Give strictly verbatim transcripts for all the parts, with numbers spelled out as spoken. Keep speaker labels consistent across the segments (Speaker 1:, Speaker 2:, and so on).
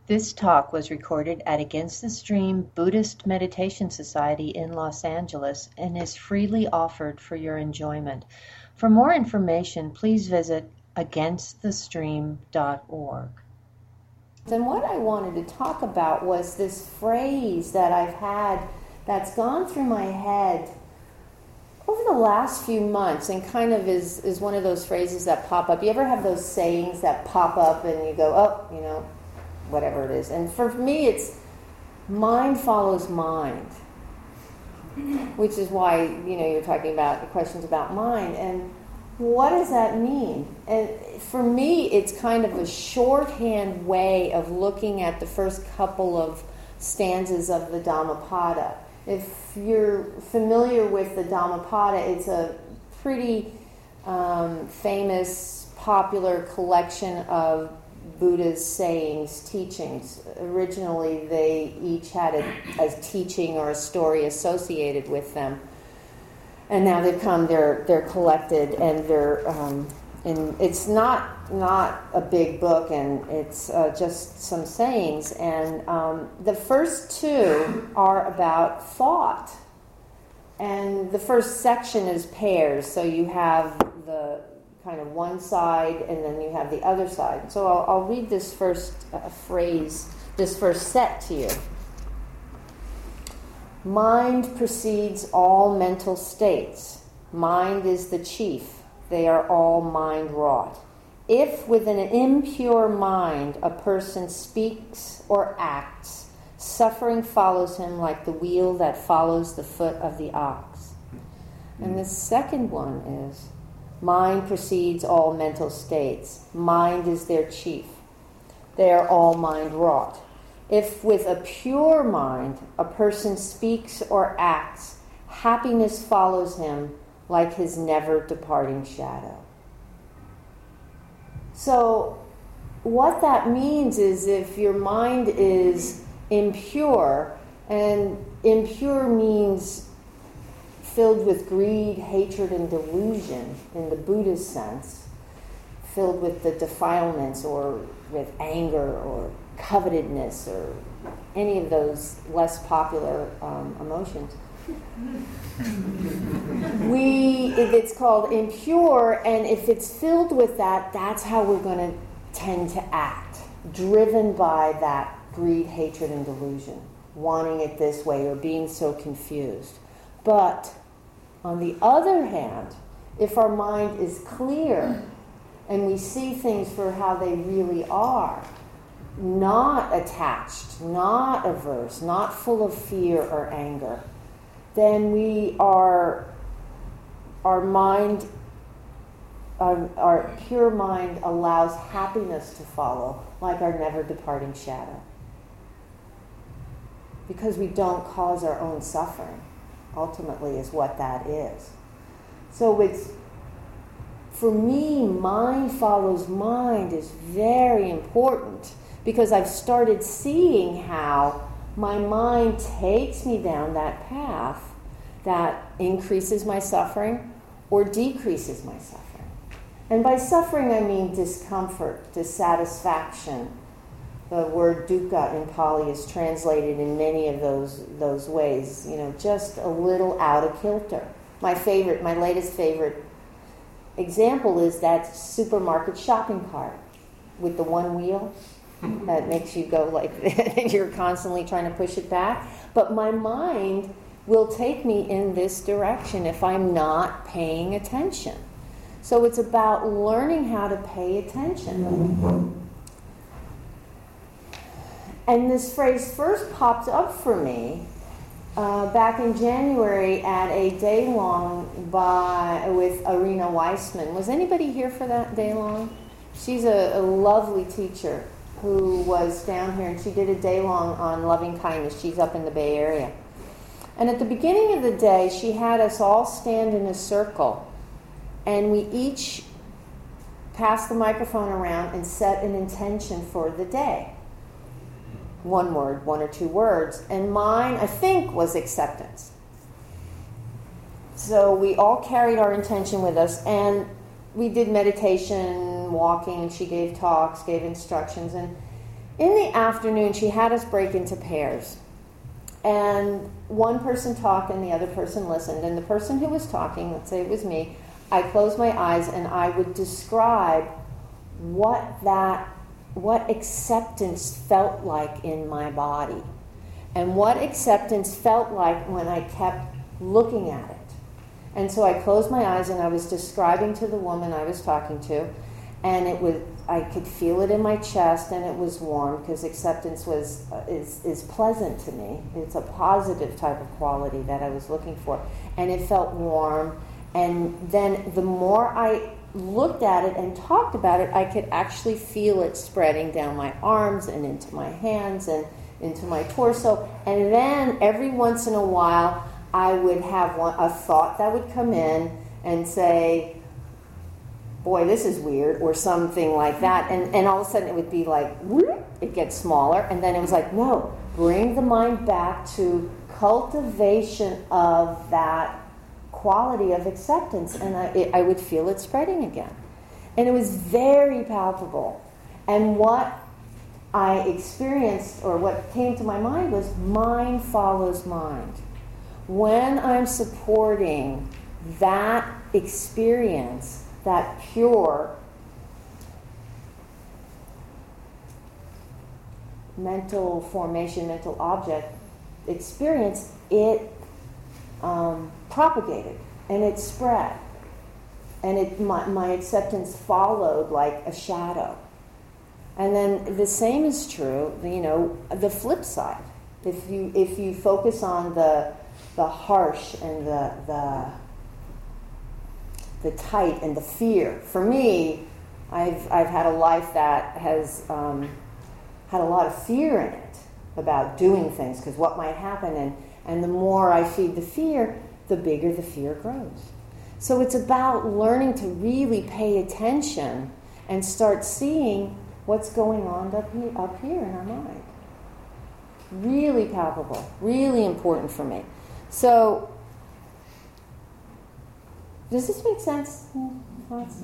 Speaker 1: This talk was recorded at Against the Stream Buddhist Meditation Society in Los Angeles and is freely offered for your enjoyment. For more information, please visit against the stream dot org.
Speaker 2: And what I wanted to talk about was this phrase that I've had that's gone through my head over the last few months and kind of is, is one of those phrases that pop up. You ever have those sayings that pop up and you go, oh, you know, whatever it is. And for me, it's mind follows mind, which is why, you know, you're talking about the questions about mind. And what does that mean? And for me, it's kind of a shorthand way of looking at the first couple of stanzas of the Dhammapada. If you're familiar with the Dhammapada, it's a pretty um, famous, popular collection of Buddha's sayings, teachings. Originally, they each had a, a teaching or a story associated with them. And now they've come, they're they're collected, and they're, um, and it's not not a big book, and it's uh, just some sayings. And um, the first two are about thought. And the first section is pairs, so you have the kind of one side, and then you have the other side. So I'll, I'll read this first uh, phrase, this first set to you. Mind precedes all mental states. Mind is the chief. They are all mind-wrought. If with an impure mind a person speaks or acts, suffering follows him like the wheel that follows the foot of the ox. And the second one is, mind precedes all mental states. Mind is their chief. They are all mind-wrought. If with a pure mind a person speaks or acts, happiness follows him like his never-departing shadow. So what that means is if your mind is impure, and impure means filled with greed, hatred, and delusion in the Buddhist sense, filled with the defilements or with anger or covetousness or any of those less popular um, emotions. we, if it's called impure, and if it's filled with that, that's how we're going to tend to act, driven by that greed, hatred, and delusion, wanting it this way or being so confused. But on the other hand, if our mind is clear and we see things for how they really are, not attached, not averse, not full of fear or anger, then we are, our mind, our, our pure mind allows happiness to follow, like our never-departing shadow. Because we don't cause our own suffering, ultimately, is what that is. So it's, for me, mind follows mind is very important, because I've started seeing how my mind takes me down that path that increases my suffering or decreases my suffering. And by suffering, I mean discomfort, dissatisfaction. The word dukkha in Pali is translated in many of those those ways, you know, just a little out of kilter. My favorite, my latest favorite example is that supermarket shopping cart with the one wheel that makes you go like that. You're constantly trying to push it back. But my mind will take me in this direction if I'm not paying attention. So it's about learning how to pay attention. And this phrase first popped up for me uh, back in January at a day-long by with Irina Weissman. Was anybody here for that day-long? She's a, a lovely teacher who was down here, and she did a day-long on loving kindness. She's up in the Bay Area. And at the beginning of the day, she had us all stand in a circle, and we each passed the microphone around and set an intention for the day. One word, one or two words. And mine, I think, was acceptance. So we all carried our intention with us, and we did meditation, walking, and she gave talks, gave instructions. And in the afternoon, she had us break into pairs. And one person talked and the other person listened. And the person who was talking, let's say it was me, I closed my eyes and I would describe what that, what acceptance felt like in my body. And what acceptance felt like when I kept looking at it. And so I closed my eyes and I was describing to the woman I was talking to, and it was, I could feel it in my chest, and it was warm, because acceptance was uh, is, is pleasant to me. It's a positive type of quality that I was looking for. And it felt warm. And then the more I looked at it and talked about it, I could actually feel it spreading down my arms and into my hands and into my torso. And then every once in a while, I would have one, a thought that would come in and say, boy, this is weird, or something like that. And, and all of a sudden it would be like, whoop, it gets smaller. And then it was like, no, bring the mind back to cultivation of that quality of acceptance. And I, it, I would feel it spreading again. And it was very palpable. And what I experienced, or what came to my mind, was mind follows mind. When I'm supporting that experience, that pure mental formation, mental object experience, it um, propagated and it spread. And it, my, my acceptance followed like a shadow. And then the same is true, you know, the flip side. If you if you focus on the the harsh and the the the tight and the fear. For me, I've I've had a life that has um, had a lot of fear in it about doing things, because what might happen, and, and the more I feed the fear, the bigger the fear grows. So it's about learning to really pay attention and start seeing what's going on up here, up here in our mind. Really palpable, really important for me. So, does this make sense? Thoughts?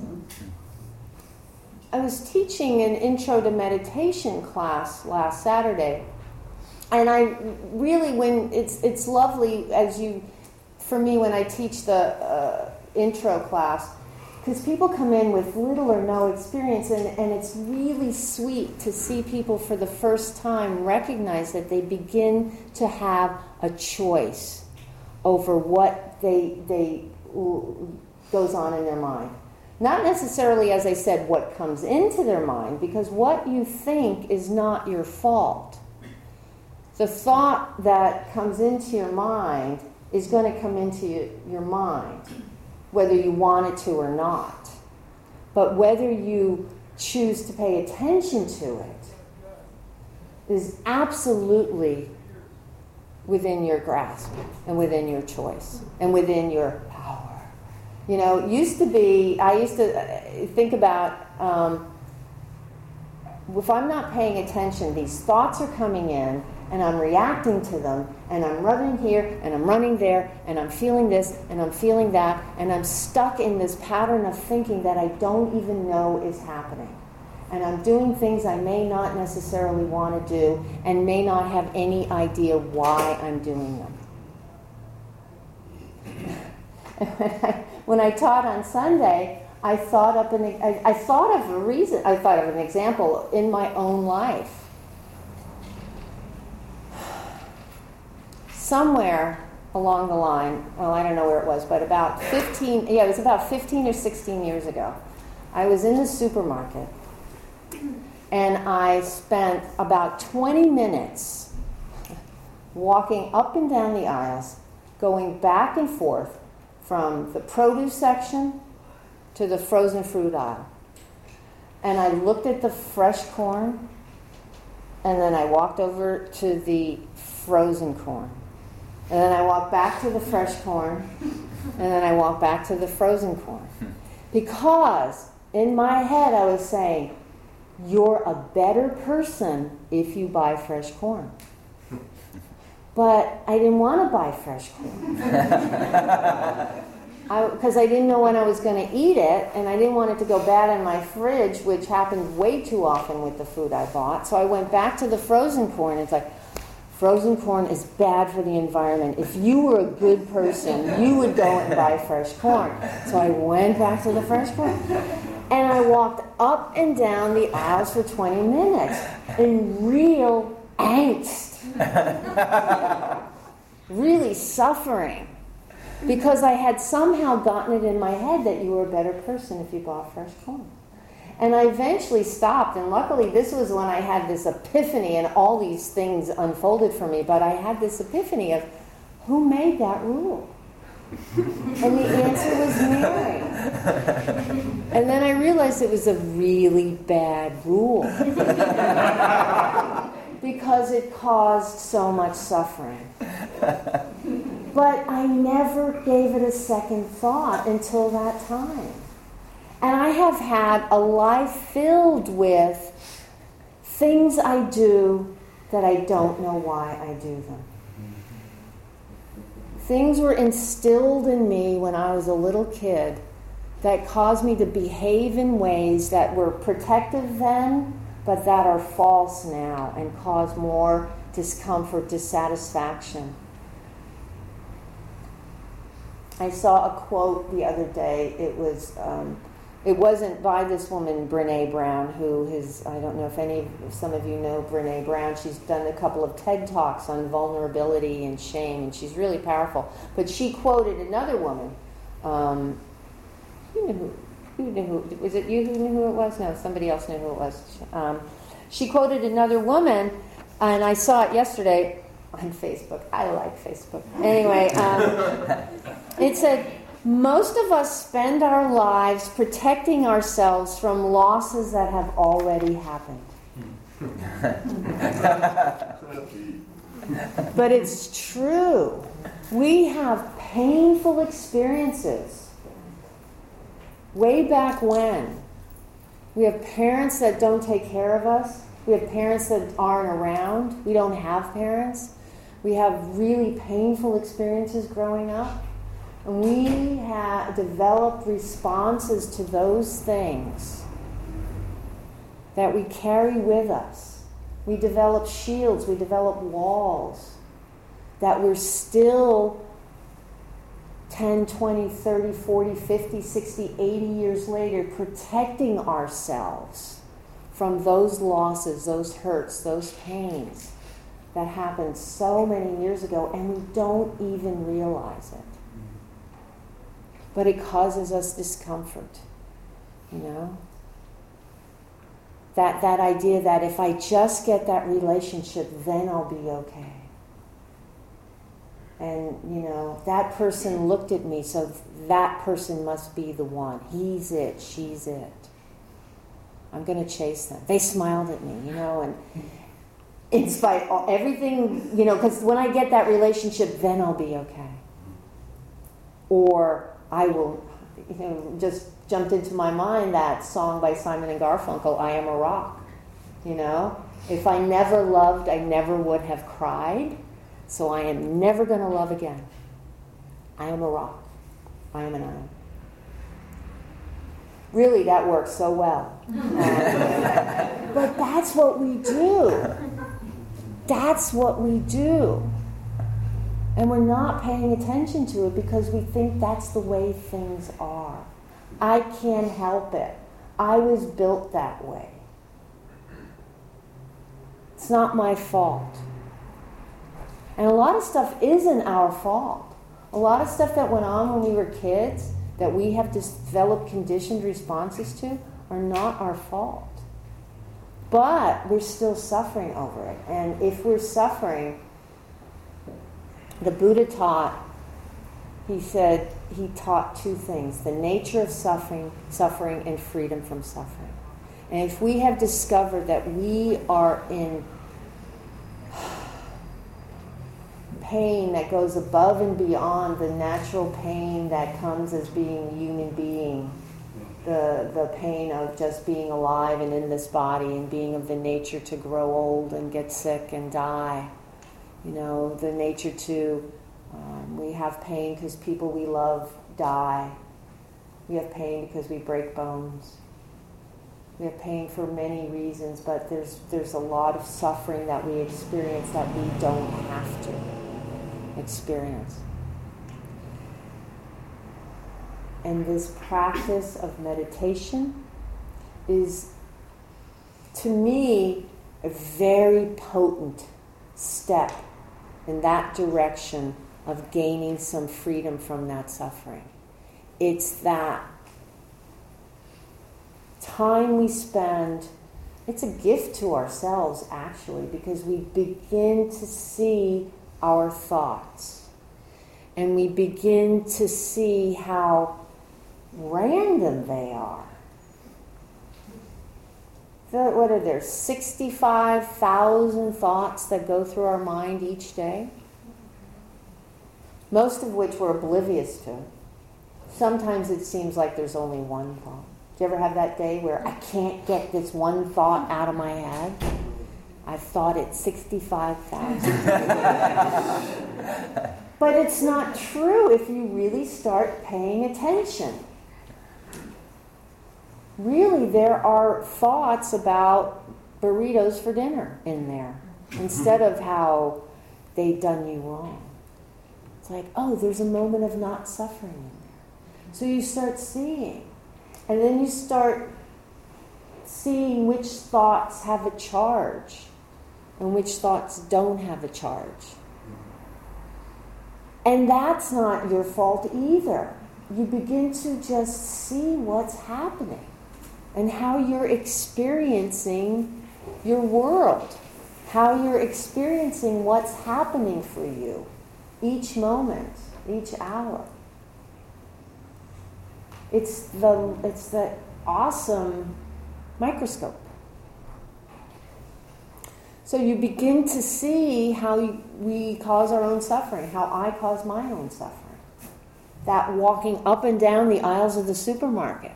Speaker 2: I was teaching an intro to meditation class last Saturday, and I really, when it's it's lovely as you, for me when I teach the uh, intro class, because people come in with little or no experience, and, and it's really sweet to see people for the first time recognize that they begin to have a choice over what they they goes on in their mind. Not necessarily, as I said, what comes into their mind, because what you think is not your fault. The thought that comes into your mind is going to come into your mind, whether you want it to or not. But whether you choose to pay attention to it is absolutely within your grasp and within your choice and within your power. You know, it used to be, I used to think about, um, if I'm not paying attention, these thoughts are coming in and I'm reacting to them, and I'm running here and I'm running there and I'm feeling this and I'm feeling that, and I'm stuck in this pattern of thinking that I don't even know is happening. And I'm doing things I may not necessarily want to do and may not have any idea why I'm doing them. when, I, when I taught on Sunday, I thought up an I, I thought of a reason. I thought of an example in my own life. Somewhere along the line, well, I don't know where it was, but about fifteen. Yeah, it was about fifteen or sixteen years ago. I was in the supermarket. And I spent about twenty minutes walking up and down the aisles, going back and forth from the produce section to the frozen fruit aisle. And I looked at the fresh corn, and then I walked over to the frozen corn. And then I walked back to the fresh corn, and then I walked back to the frozen corn. Because in my head I was saying, you're a better person if you buy fresh corn. But I didn't want to buy fresh corn. because I, I didn't know when I was going to eat it, and I didn't want it to go bad in my fridge, which happened way too often with the food I bought. So I went back to the frozen corn. It's like, frozen corn is bad for the environment. If you were a good person, you would go and buy fresh corn. So I went back to the fresh corn. And I walked up and down the aisles for twenty minutes in real angst. Really suffering. Because I had somehow gotten it in my head that you were a better person if you bought fresh corn. And I eventually stopped, and luckily this was when I had this epiphany and all these things unfolded for me, but I had this epiphany of, who made that rule? And the answer was Mary. And then I realized it was a really bad rule. Because it caused so much suffering. But I never gave it a second thought until that time. And I have had a life filled with things I do that I don't know why I do them. Things were instilled in me when I was a little kid that caused me to behave in ways that were protective then, but that are false now and cause more discomfort, dissatisfaction. I saw a quote the other day. It was, um, it wasn't by this woman, Brené Brown, who is, I don't know if any, if some of you know Brené Brown. She's done a couple of TED Talks on vulnerability and shame, and she's really powerful. But she quoted another woman. Um, you know who? Who knew who? Was it you who knew who it was? No, somebody else knew who it was. Um, she quoted another woman, and I saw it yesterday on Facebook. I like Facebook. Anyway, um, it said, most of us spend our lives protecting ourselves from losses that have already happened. But it's true. We have painful experiences. Way back when, we have parents that don't take care of us. We have parents that aren't around. We don't have parents. We have really painful experiences growing up. And we have developed responses to those things that we carry with us. We develop shields. We develop walls that we're still ten, twenty, thirty, forty, fifty, sixty, eighty years later, protecting ourselves from those losses, those hurts, those pains that happened so many years ago, and we don't even realize it. But it causes us discomfort, you know? That, that idea that if I just get that relationship, then I'll be okay. And, you know, that person looked at me, so that person must be the one. He's it, she's it. I'm going to chase them. They smiled at me, you know, and in spite of everything, you know, because when I get that relationship, then I'll be okay. Or I will, you know, just jumped into my mind that song by Simon and Garfunkel, I Am a Rock, you know. If I never loved, I never would have cried. So I am never going to love again. I am a rock. I am an iron. Really, that works so well. Um, but that's what we do. That's what we do. And we're not paying attention to it because we think that's the way things are. I can't help it. I was built that way. It's not my fault. And a lot of stuff isn't our fault. A lot of stuff that went on when we were kids that we have developed conditioned responses to are not our fault. But we're still suffering over it. And if we're suffering, the Buddha taught, he said, he taught two things: the nature of suffering, suffering and freedom from suffering. And if we have discovered that we are in pain that goes above and beyond the natural pain that comes as being a human being, the the pain of just being alive and in this body and being of the nature to grow old and get sick and die, you know, the nature to um, we have pain because people we love die. We have pain because we break bones. We have pain for many reasons, but there's there's a lot of suffering that we experience that we don't have to experience. And this practice of meditation is, to me, a very potent step in that direction of gaining some freedom from that suffering. It's that time we spend, it's a gift to ourselves actually, because we begin to see our thoughts and we begin to see how random they are. What are there, sixty-five thousand thoughts that go through our mind each day? Most of which we're oblivious to. Sometimes it seems like there's only one thought. Do you ever have that day where I can't get this one thought out of my head? I've thought it sixty-five thousand. But it's not true if you really start paying attention. Really, there are thoughts about burritos for dinner in there, instead of how they've done you wrong. It's like, oh, there's a moment of not suffering in there. So you start seeing. And then you start seeing which thoughts have a charge and which thoughts don't have a charge. And that's not your fault either. You begin to just see what's happening and how you're experiencing your world, how you're experiencing what's happening for you each moment, each hour. It's the it's the awesome microscope. So you begin to see how we cause our own suffering, how I cause my own suffering. That walking up and down the aisles of the supermarket,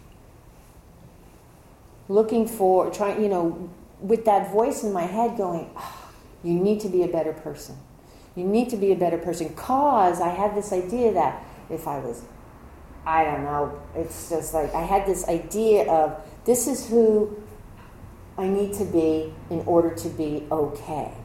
Speaker 2: looking for, trying, you know, with that voice in my head going, oh, you need to be a better person. You need to be a better person, because I had this idea that if I was, I don't know, it's just like, I had this idea of this is who I need to be in order to be okay.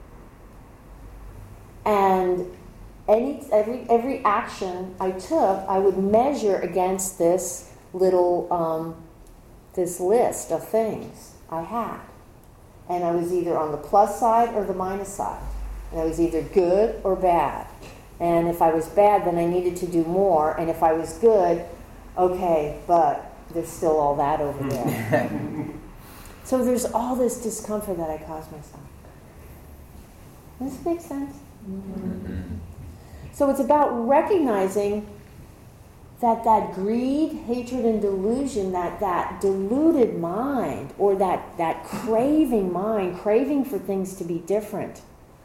Speaker 2: And any every every action I took, I would measure against this little, um, this list of things I had. And I was either on the plus side or the minus side. And I was either good or bad. And if I was bad, then I needed to do more. And if I was good, okay, but there's still all that over there. So there's all this discomfort that I caused myself. Does this make sense? Mm-hmm. So it's about recognizing that that greed, hatred, and delusion, that that deluded mind, or that, that craving mind, craving for things to be different,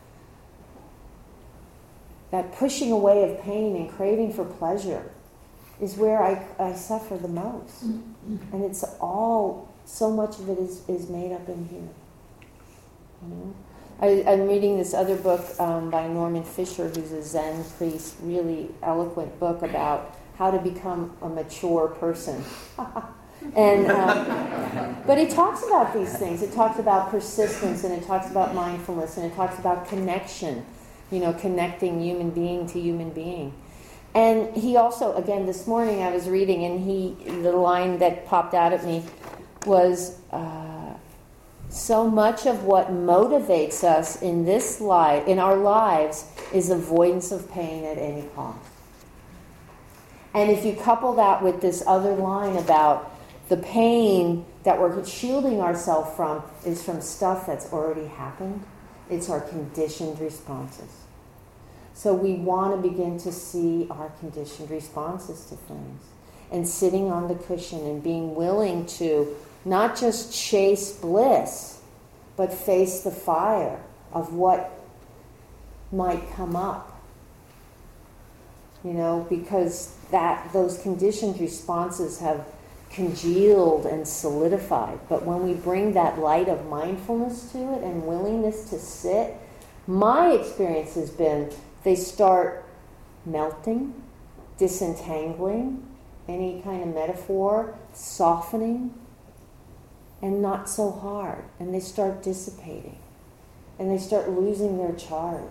Speaker 2: that pushing away of pain and craving for pleasure is where I, I suffer the most. Mm-hmm. And it's all, so much of it is, is made up in here. You know? I, I'm reading this other book um, by Norman Fisher, who's a Zen priest, really eloquent book about how to become a mature person. and um, But it talks about these things. It talks about persistence, and it talks about mindfulness, and it talks about connection, you know, connecting human being to human being. And he also, again, this morning I was reading, and he, the line that popped out at me was, uh, so much of what motivates us in this life, in our lives, is avoidance of pain at any cost. And if you couple that with this other line about the pain that we're shielding ourselves from is from stuff that's already happened, it's our conditioned responses. So we want to begin to see our conditioned responses to things. And sitting on the cushion and being willing to not just chase bliss, but face the fire of what might come up. You know, because that those conditioned responses have congealed and solidified. But when we bring that light of mindfulness to it and willingness to sit, my experience has been they start melting, disentangling, any kind of metaphor, softening, and not so hard. And they start dissipating. And they start losing their charge.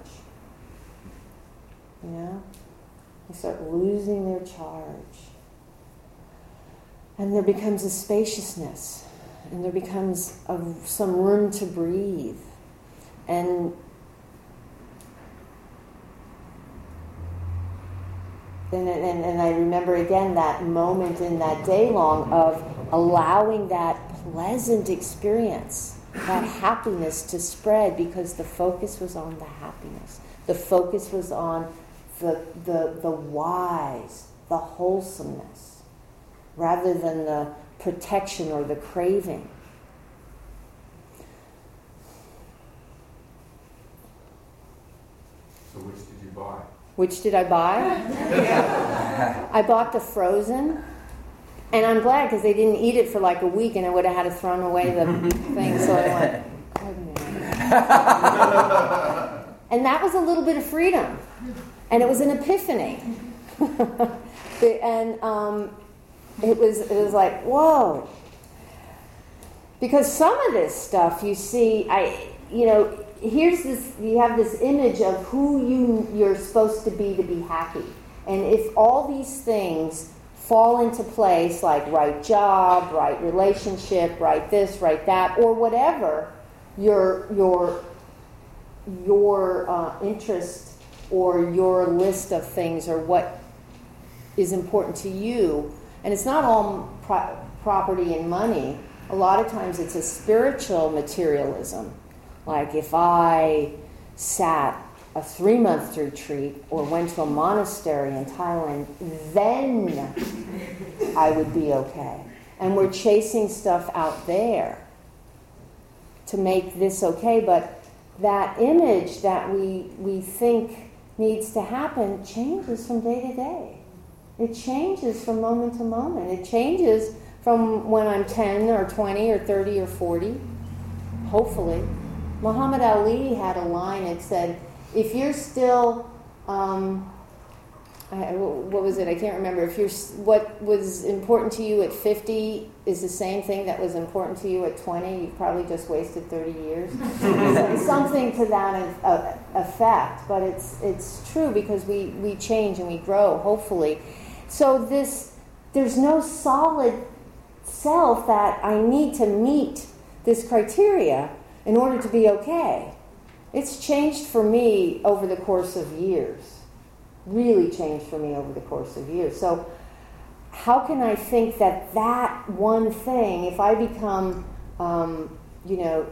Speaker 2: You know? They start losing their charge. And there becomes a spaciousness. And there becomes a, some room to breathe. And And, and, and I remember again that moment in that day long of allowing that pleasant experience, that happiness to spread, because the focus was on the happiness. The focus was on the, the, the wise, the wholesomeness, rather than the protection or the craving.
Speaker 3: So which did you buy?
Speaker 2: Which did I buy? I bought the frozen, and I'm glad because they didn't eat it for like a week, and I would have had to throw away the thing. So I went, and that was a little bit of freedom, and it was an epiphany, and um, it was it was like whoa, because some of this stuff you see, I you know. Here's this, you have this image of who you, you're supposed to be to be happy. And if all these things fall into place, like right job, right relationship, right this, right that, or whatever your, your, your uh, interest or your list of things or what is important to you, and it's not all pro- property and money. A lot of times it's a spiritual materialism. Like if I sat a three-month retreat or went to a monastery in Thailand, then I would be okay. And we're chasing stuff out there to make this okay, but that image that we we think needs to happen changes from day to day. It changes from moment to moment. It changes from when I'm ten or twenty or thirty or forty, hopefully. Muhammad Ali had a line that said, if you're still, um, I, what was it? I can't remember. If you're, what was important to you at fifty is the same thing that was important to you at twenty, you've probably just wasted thirty years. Something to that uh, effect. But it's it's true because we, we change and we grow, hopefully. So this, there's no solid self that I need to meet this criteria in order to be okay. It's changed for me over the course of years. Really changed for me over the course of years. So how can I think that that one thing, if I become, um, you know,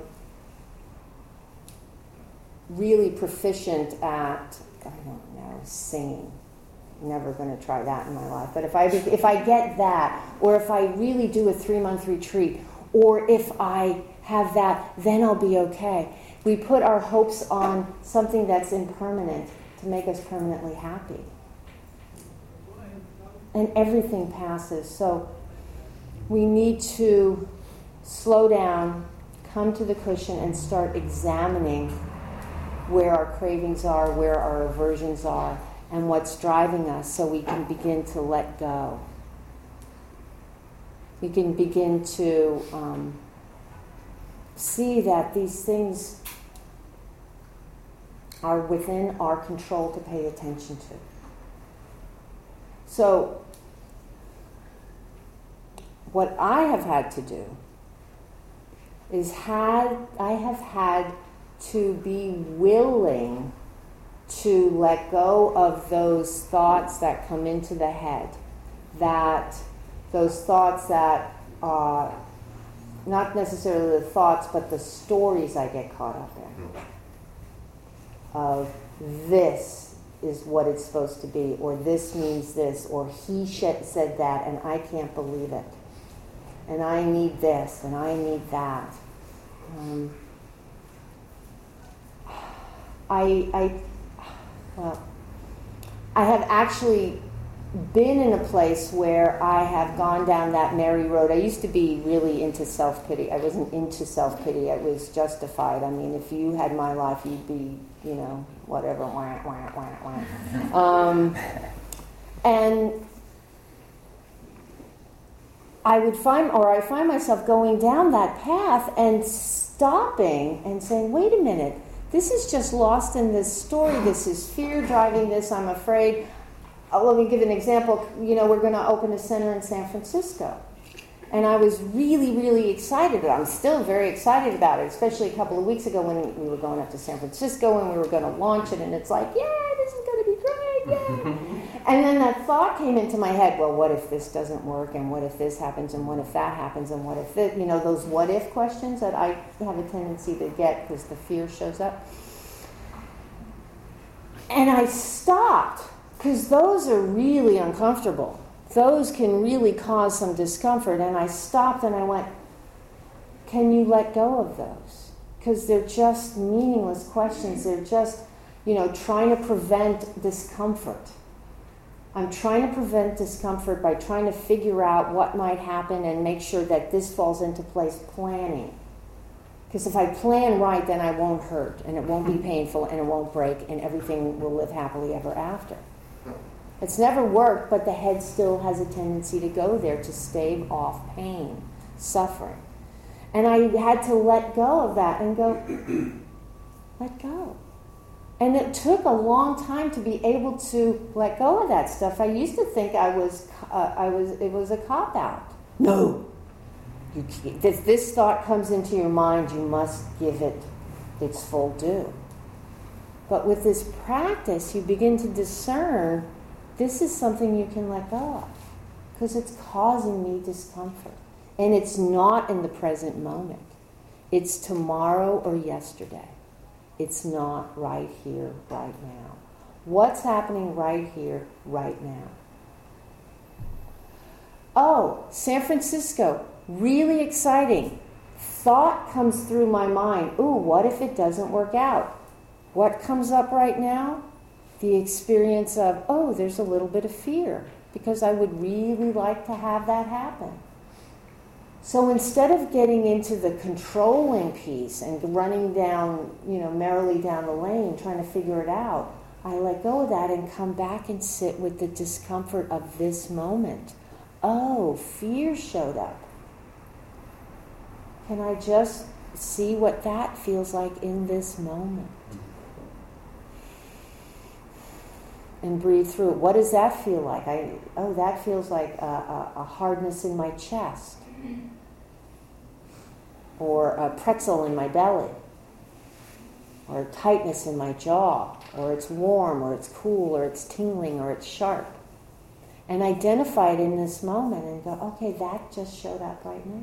Speaker 2: really proficient at, I don't know, singing. Never going to try that in my life. But if I if I get that, or if I really do a three-month retreat, or if I have that, then I'll be okay. We put our hopes on something that's impermanent to make us permanently happy. And everything passes. So we need to slow down, come to the cushion, and start examining where our cravings are, where our aversions are, and what's driving us, so we can begin to let go. We can begin to um, see that these things are within our control to pay attention to. So, what I have had to do is had I have had to be willing to let go of those thoughts that come into the head, that those thoughts that are not necessarily the thoughts, but the stories I get caught up in. Of this is what it's supposed to be, or this means this, or he said that, and I can't believe it. And I need this, and I need that. Um, I, I, well, I have actually been in a place where I have gone down that merry road. I used to be really into self-pity. I wasn't into self-pity. I was justified. I mean, if you had my life, you'd be, you know, whatever, wah, wah, wah, wah. Um, And I would find, or I find myself going down that path and stopping and saying, wait a minute, this is just lost in this story. This is fear driving this. I'm afraid. Uh, let me give an example. You know, we're going to open a center in San Francisco. And I was really, really excited. I'm still very excited about it, especially a couple of weeks ago when we were going up to San Francisco and we were going to launch it. And it's like, yeah, this is going to be great, yeah. And then that thought came into my head, well, what if this doesn't work? And what if this happens? And what if that happens? And what if this, you know, those what if questions that I have a tendency to get because the fear shows up. And I stopped because those are really uncomfortable. Those can really cause some discomfort. And I stopped and I went, can you let go of those? Because they're just meaningless questions. They're just, you know, trying to prevent discomfort. I'm trying to prevent discomfort by trying to figure out what might happen and make sure that this falls into place, planning. Because if I plan right, then I won't hurt, and it won't be painful, and it won't break, and everything will live happily ever after. It's never worked, but the head still has a tendency to go there to stave off pain, suffering. And I had to let go of that and go, let go. And it took a long time to be able to let go of that stuff. I used to think I was, uh, I was, it was a cop-out. No. You can't. If this thought comes into your mind, you must give it its full due. But with this practice, you begin to discern this is something you can let go of because it's causing me discomfort. And it's not in the present moment. It's tomorrow or yesterday. It's not right here, right now. What's happening right here, right now? Oh, San Francisco, really exciting. Thought comes through my mind. Ooh, what if it doesn't work out? What comes up right now? The experience of, oh, there's a little bit of fear because I would really like to have that happen. So instead of getting into the controlling piece and running down, you know, merrily down the lane, trying to figure it out, I let go of that and come back and sit with the discomfort of this moment. Oh, fear showed up. Can I just see what that feels like in this moment? And breathe through it. What does that feel like? I oh, that feels like a, a, a hardness in my chest, or a pretzel in my belly, or a tightness in my jaw, or it's warm, or it's cool, or it's tingling, or it's sharp. And identify it in this moment and go, okay, that just showed up right now.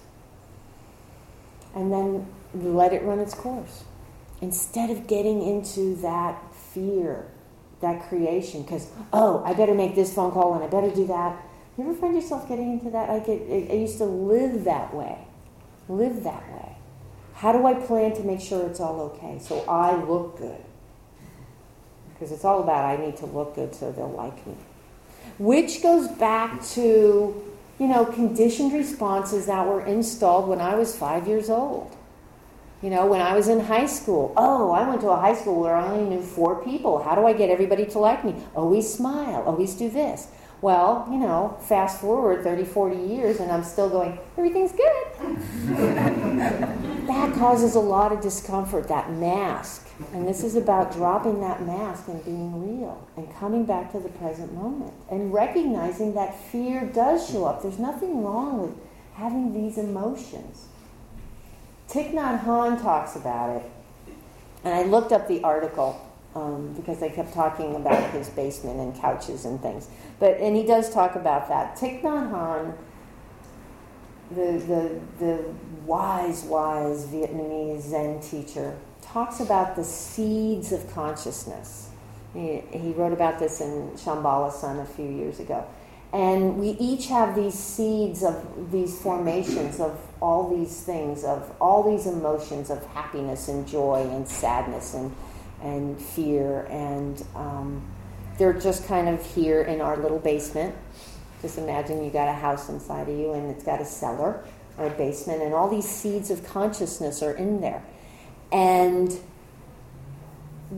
Speaker 2: And then let it run its course. Instead of getting into that fear, that creation, because, oh, I better make this phone call and I better do that. You ever find yourself getting into that? I get. I used to live that way. Live that way. How do I plan to make sure it's all okay so I look good? Because it's all about I need to look good so they'll like me. Which goes back to, you know, conditioned responses that were installed when I was five years old. You know, when I was in high school, oh, I went to a high school where I only knew four people. How do I get everybody to like me? Always smile. Always do this. Well, you know, fast forward thirty, forty years and I'm still going, everything's good. That causes a lot of discomfort, that mask. And this is about dropping that mask and being real and coming back to the present moment and recognizing that fear does show up. There's nothing wrong with having these emotions. Thich Nhat Hanh talks about it, and I looked up the article um, because they kept talking about his basement and couches and things. But and he does talk about that. Thich Nhat Hanh, the the the wise, wise Vietnamese Zen teacher, talks about the seeds of consciousness. He, he wrote about this in Shambhala Sun a few years ago. And we each have these seeds of these formations of all these things, of all these emotions of happiness and joy and sadness and and fear. And um, they're just kind of here in our little basement. Just imagine you got a house inside of you and it's got a cellar or a basement, and all these seeds of consciousness are in there. And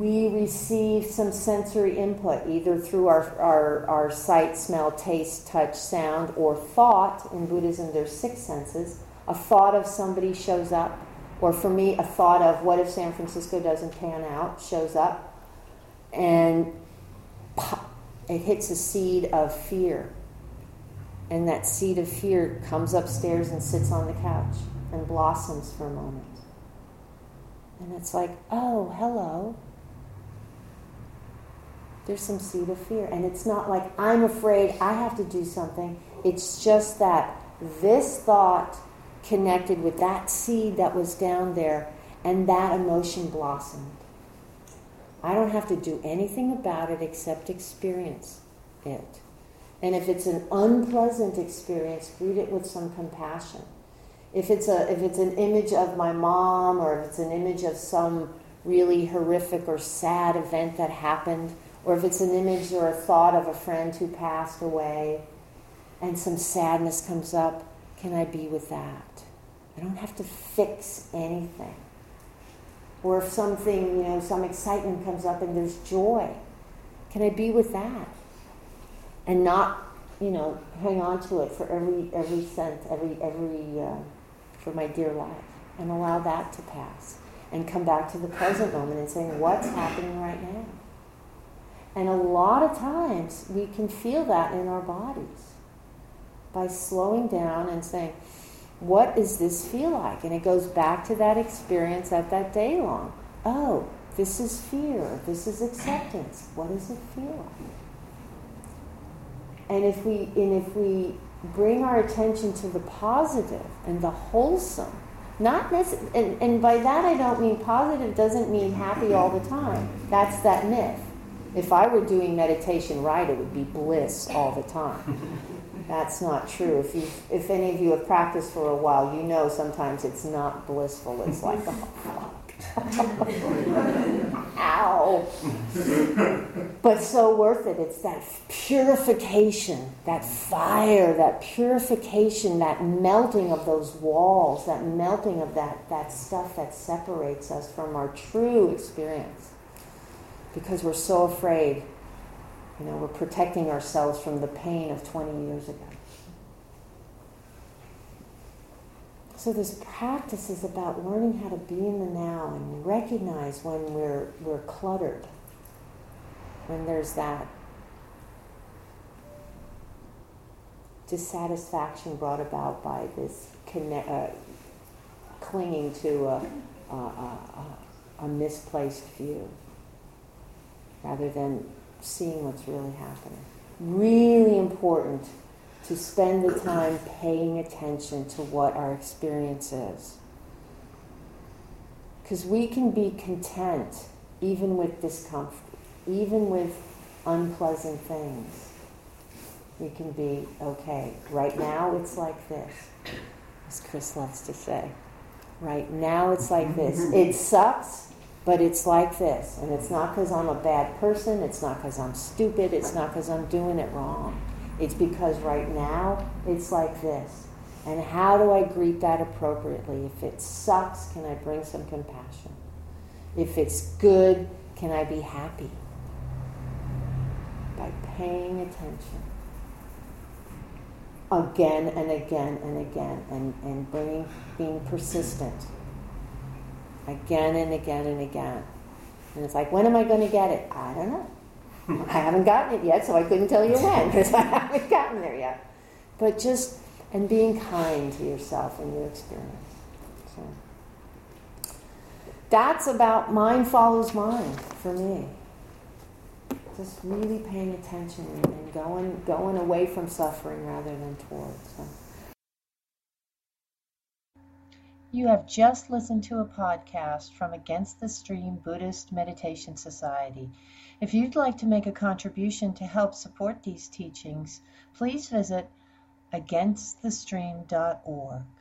Speaker 2: we receive some sensory input, either through our, our, our sight, smell, taste, touch, sound, or thought. In Buddhism, there's six senses. A thought of somebody shows up, or for me, a thought of what if San Francisco doesn't pan out shows up, and pop, it hits a seed of fear. And that seed of fear comes upstairs and sits on the couch and blossoms for a moment. And it's like, oh, hello. There's some seed of fear. And it's not like, I'm afraid I have to do something. It's just that this thought connected with that seed that was down there, and that emotion blossomed. I don't have to do anything about it except experience it. And if it's an unpleasant experience, greet it with some compassion. If it's a if it's an image of my mom, or if it's an image of some really horrific or sad event that happened, or if it's an image or a thought of a friend who passed away, and some sadness comes up, can I be with that? I don't have to fix anything. Or if something, you know, some excitement comes up and there's joy, can I be with that? And not, you know, hang on to it for every every cent, every every uh, for my dear life, and allow that to pass, and come back to the present moment and saying, what's happening right now? And a lot of times we can feel that in our bodies by slowing down and saying, what does this feel like? And it goes back to that experience at that day long. Oh, this is fear. This is acceptance. What does it feel like? And if we and if we bring our attention to the positive and the wholesome, not necess- and, and by that I don't mean positive doesn't mean happy all the time. That's that myth. If I were doing meditation right, it would be bliss all the time. That's not true. If you, if any of you have practiced for a while, you know sometimes it's not blissful. It's like, oh, fuck. Ow. But so worth it. It's that purification, that fire, that purification, that melting of those walls, that melting of that, that stuff that separates us from our true experience. Because we're so afraid. You know, we're protecting ourselves from the pain of twenty years ago. So this practice is about learning how to be in the now and recognize when we're we're cluttered, when there's that dissatisfaction brought about by this connect, uh, clinging to a, a, a, a misplaced view, rather than seeing what's really happening. Really important to spend the time paying attention to what our experience is. Because we can be content even with discomfort, even with unpleasant things. We can be, okay, right now it's like this, as Chris loves to say. Right now it's like this. It sucks, but it's like this, and it's not because I'm a bad person, it's not because I'm stupid, it's not because I'm doing it wrong. It's because right now, it's like this. And how do I greet that appropriately? If it sucks, can I bring some compassion? If it's good, can I be happy? By paying attention. Again and again and again, and, and bringing, being persistent. Again and again and again. And it's like, when am I going to get it? I don't know. I haven't gotten it yet, so I couldn't tell you when, because I haven't gotten there yet. But just, and being kind to yourself and your experience. So that's about mind follows mind for me. Just really paying attention and going going away from suffering rather than towards. So.
Speaker 1: You have just listened to a podcast from Against the Stream Buddhist Meditation Society. If you'd like to make a contribution to help support these teachings, please visit against the stream dot org.